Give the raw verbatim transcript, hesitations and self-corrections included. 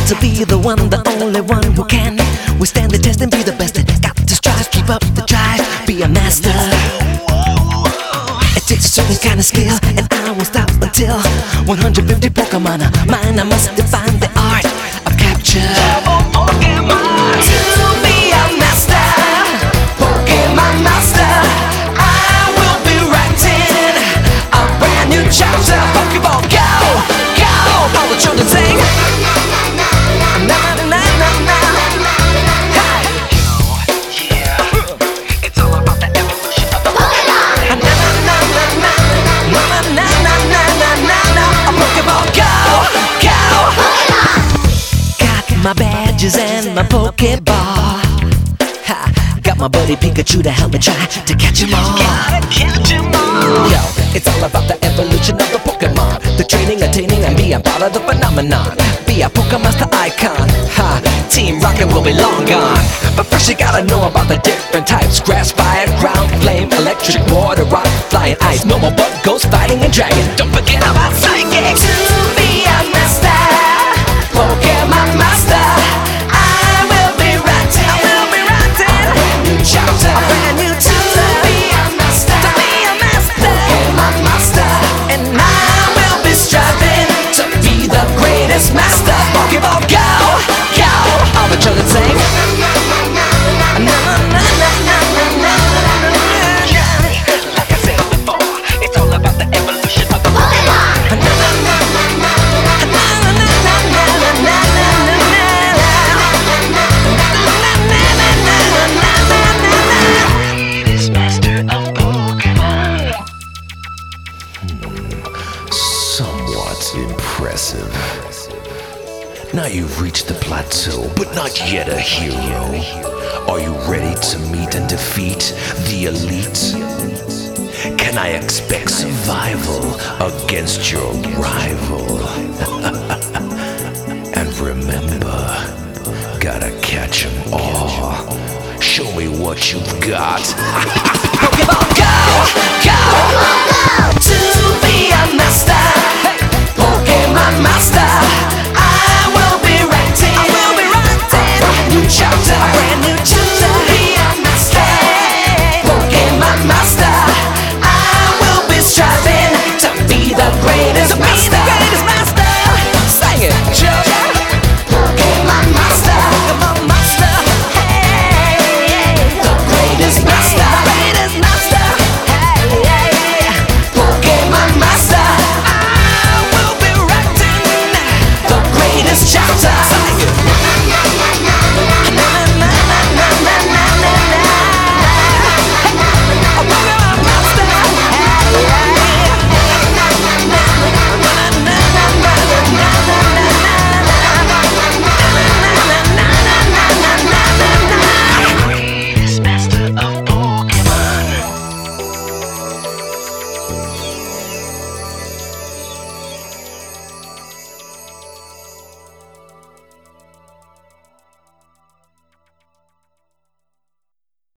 to be the one, the only one who can withstand the test and be the best. Got to strive, keep up the drive, be a master. It takes a certain kind of skill, and I won't stop until one hundred fifty Pokemon are mine. I must define the art of capture. To be a master, Pokemon master, I will be writing a brand new chapter. Pokeball go, go, all the children sing. Na na na na na. Hey. Yeah, it's all about the evolution of the Pokemon. Na na na na na, na na na na na na na. A Pokeball go, go. Got my badges and my Pokeball. Ha, got my buddy Pikachu to help me try to catch 'em all. Gotta catch 'em all. Yo, it's all about the evolution of the Pokemon, the training, attaining, and being part of the phenomenon. Be a Pokemaster icon. Ha, Team Rocket will be long gone. But first you gotta know about the different types: grass, fire, ground, flame, electric, water, rock, flying, ice, normal, bug, ghost, fighting, and dragon. Don't forget about psychic. To be a master, Pokemon master, I will be writing, I will be writing a brand new chapter, a brand new chapter. To be a master, to be a master, Pokemon master, and I will be striving to be the greatest master. Pokeball go, go, all the children sing. Na na na na na na na. Like I said before, it's all about the evolution of the Pokemon. Na na na na na. Na na na na na na na na. Greatest master of Pokemon. Somewhat impressive. Now you've reached the plateau, but not yet a hero. Are you ready to meet and defeat the elite? Can I expect survival against your rival? And remember, gotta catch 'em all. Show me what you've got. Pokeball go, go, to be a master, Pokemon master.